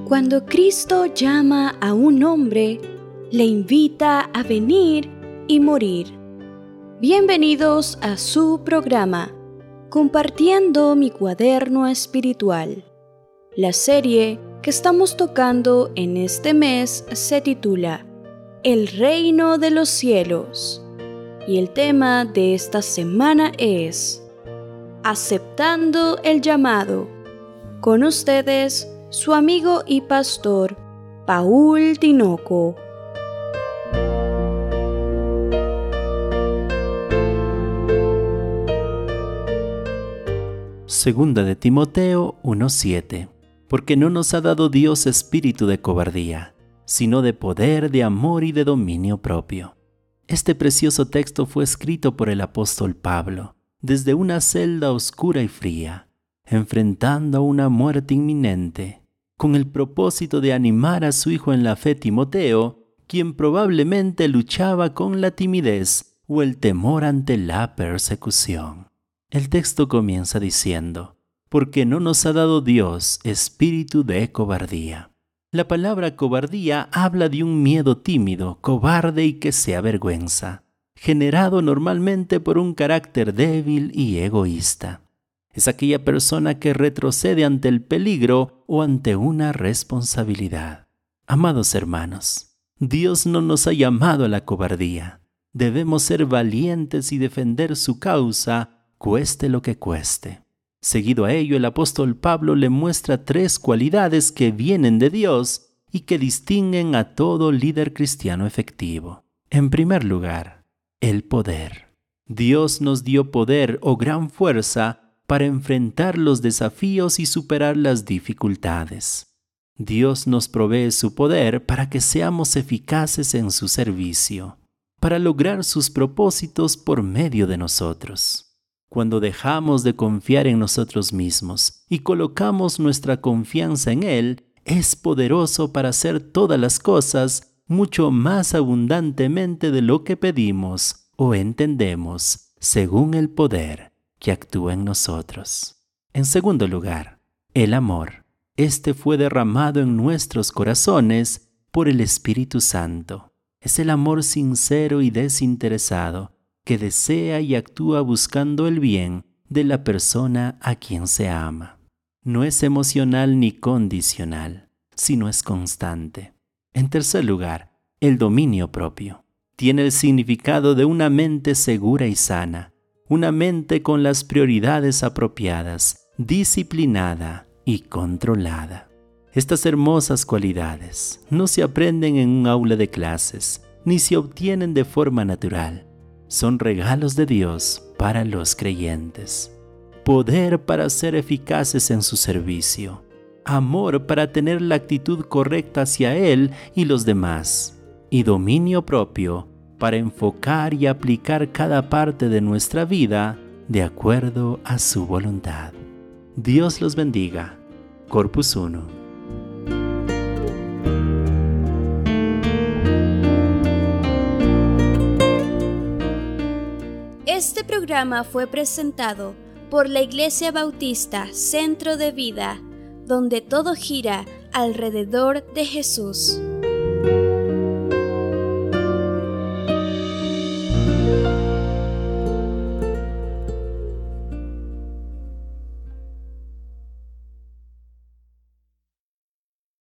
Cuando Cristo llama a un hombre, le invita a venir y morir. Bienvenidos a su programa, Compartiendo mi cuaderno espiritual. La serie que estamos tocando en este mes se titula El reino de los cielos. Y el tema de esta semana es Aceptando el llamado. Con ustedes, su amigo y pastor, Paul Tinoco. Segunda de Timoteo 1:7. Porque no nos ha dado Dios espíritu de cobardía, sino de poder, de amor y de dominio propio. Este precioso texto fue escrito por el apóstol Pablo, desde una celda oscura y fría, enfrentando a una muerte inminente, con el propósito de animar a su hijo en la fe Timoteo, quien probablemente luchaba con la timidez o el temor ante la persecución. El texto comienza diciendo, porque no nos ha dado Dios espíritu de cobardía. La palabra cobardía habla de un miedo tímido, cobarde y que se avergüenza, generado normalmente por un carácter débil y egoísta. Es aquella persona que retrocede ante el peligro o ante una responsabilidad. Amados hermanos, Dios no nos ha llamado a la cobardía. Debemos ser valientes y defender su causa, cueste lo que cueste. Seguido a ello, el apóstol Pablo le muestra 3 cualidades que vienen de Dios y que distinguen a todo líder cristiano efectivo. En primer lugar, el poder. Dios nos dio poder o gran fuerza para enfrentar los desafíos y superar las dificultades. Dios nos provee su poder para que seamos eficaces en su servicio, para lograr sus propósitos por medio de nosotros. Cuando dejamos de confiar en nosotros mismos y colocamos nuestra confianza en Él, es poderoso para hacer todas las cosas mucho más abundantemente de lo que pedimos o entendemos, según el poder que actúa en nosotros. En segundo lugar, el amor. Este fue derramado en nuestros corazones por el Espíritu Santo. Es el amor sincero y desinteresado que desea y actúa buscando el bien de la persona a quien se ama. No es emocional ni condicional, sino es constante. En tercer lugar, el dominio propio. Tiene el significado de una mente segura y sana, una mente con las prioridades apropiadas, disciplinada y controlada. Estas hermosas cualidades no se aprenden en un aula de clases, ni se obtienen de forma natural. Son regalos de Dios para los creyentes. Poder para ser eficaces en su servicio. Amor para tener la actitud correcta hacia Él y los demás. Y dominio propio para enfocar y aplicar cada parte de nuestra vida de acuerdo a su voluntad. Dios los bendiga. Corpus 1. Este programa fue presentado por la Iglesia Bautista Centro de Vida, donde todo gira alrededor de Jesús.